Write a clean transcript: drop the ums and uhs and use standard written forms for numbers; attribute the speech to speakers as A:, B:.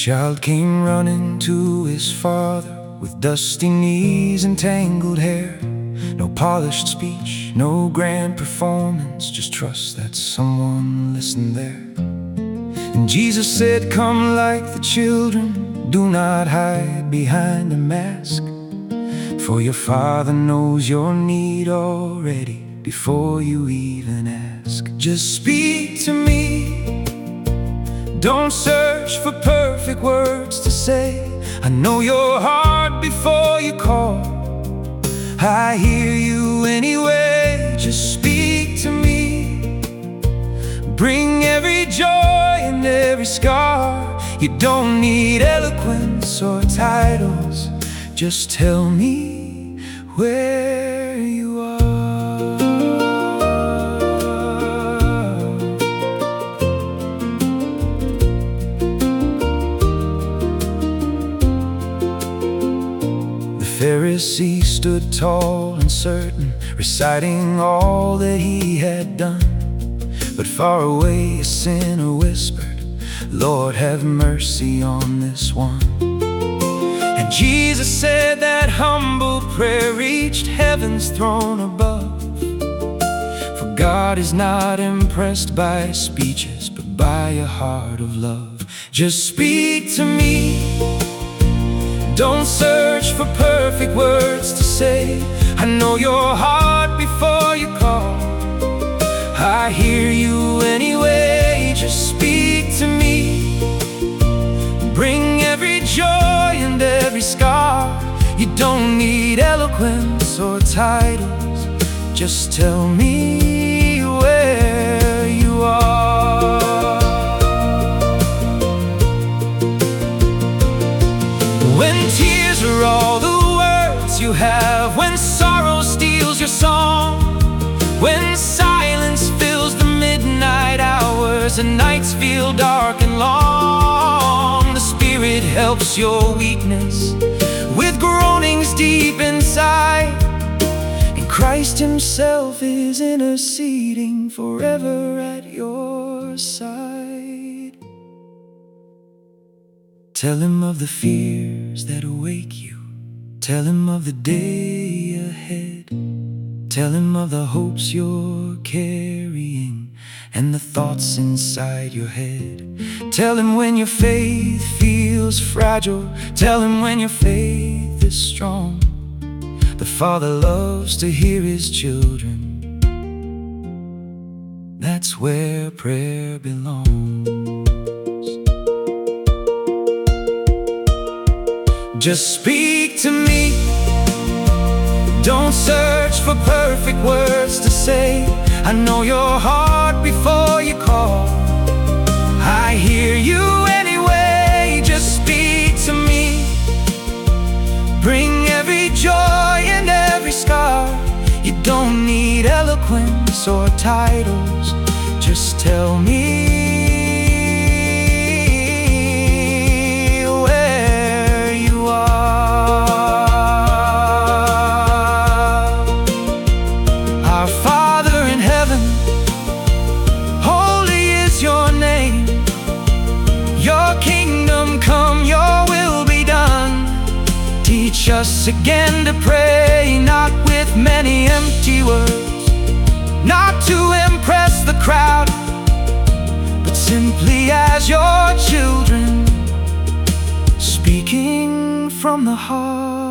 A: child came running to his father with dusty knees and tangled hair. No polished speech, no grand performance, just trust that someone listened there. And Jesus said, "Come like the children, do not hide behind a mask, for your Father knows your need already before you even ask. Just speak to me, don't search for perfect words to say. I know your heart before you call, I hear you anyway. Just speak to me, bring every joy and every scar. You don't need eloquence or titles, just tell me where you are." The Pharisee stood tall and certain, reciting all that he had done. But far away a sinner whispered, "Lord, have mercy on this one." And Jesus said that humble prayer reached heaven's throne above. For God is not impressed by speeches, but by a heart of love. Just speak to me, don't search for perfect words to say. I know your heart before you call, I hear you anyway. Just speak to me, bring every joy and every scar. You don't need eloquence or titles, just tell me where you are. When tears are all the words you have, when sorrow steals your song, when silence fills the midnight hours and nights feel dark and long, the Spirit helps your weakness with groanings deep inside, and Christ Himself is interceding forever at your side. Tell Him of the fears that awake you, tell Him of the day ahead, tell Him of the hopes you're carrying and the thoughts inside your head. Tell Him when your faith feels fragile, tell Him when your faith is strong. The Father loves to hear His children, that's where prayer belongs. Just speak to me, don't search for perfect words to say. I know your heart before you call, I hear you anyway. Just speak to me, bring every joy and every scar. You don't need eloquence or titles, just tell me where you are. Our Father in heaven, holy is your name. Your kingdom come, your will be done. Teach us again to pray, not with many empty words, not to impress the crowd, but simply as your children, speaking from the heart.